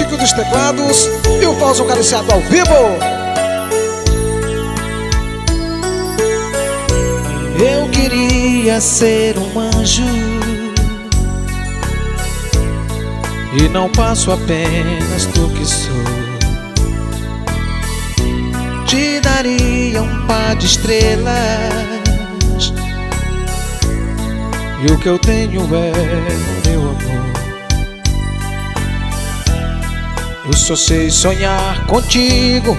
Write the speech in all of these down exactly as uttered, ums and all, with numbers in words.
Chico dos teclados e o Fausto Cariciado ao vivo. Eu queria ser um anjo e não passo apenas do que sou. Te daria um par de estrelas e o que eu tenho é o meu amor. Eu só sei sonhar contigo,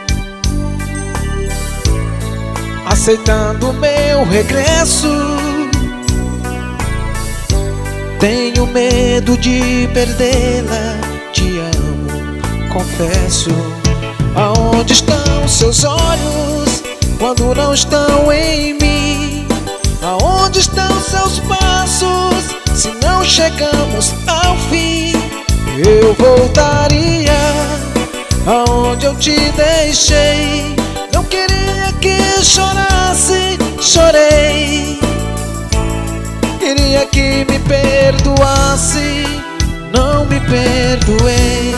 aceitando o meu regresso. Tenho medo de perdê-la, te amo, confesso. Aonde estão seus olhos quando não estão em mim? Aonde estão seus passos se não chegamos ao fim? Eu voltaria aonde eu te deixei. Não queria que chorasse, chorei. Queria que me perdoasse, não me perdoei.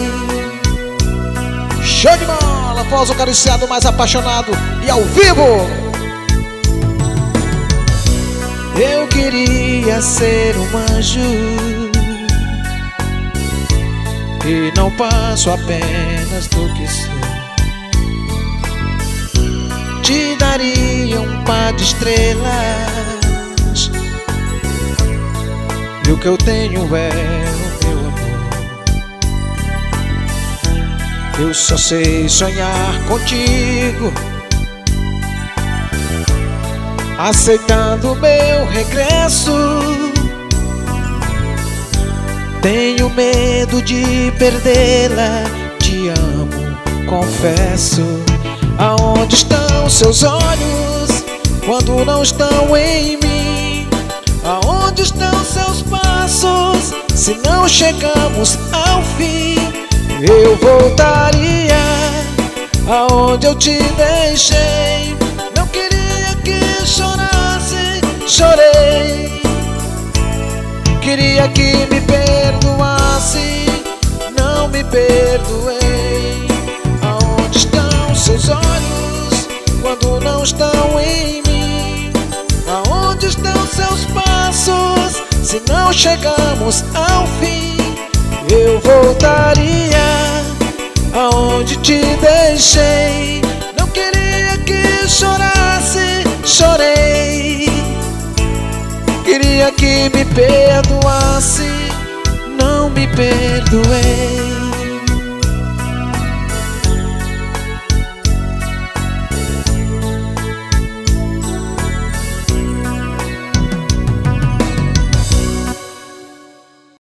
Show de bola, Fausto Cariciado mais apaixonado e ao vivo. Eu queria ser um anjo e não passo apenas do que sou. Te daria um par de estrelas e o que eu tenho é o meu amor. Eu só sei sonhar contigo, aceitando o meu regresso. Tenho medo de perdê-la, te amo, confesso. Aonde estão seus olhos quando não estão em mim? Aonde estão seus passos se não chegamos ao fim? Eu voltaria aonde eu te deixei. Não queria que chorasse, chorei. Queria que me perdoasse, não me perdoei. Aonde estão seus olhos quando não estão em mim? Aonde estão seus passos se não chegamos ao fim? Eu voltaria aonde te deixei. Não queria que chorasse, chorei. Queria que me perdoasse, não me perdoei.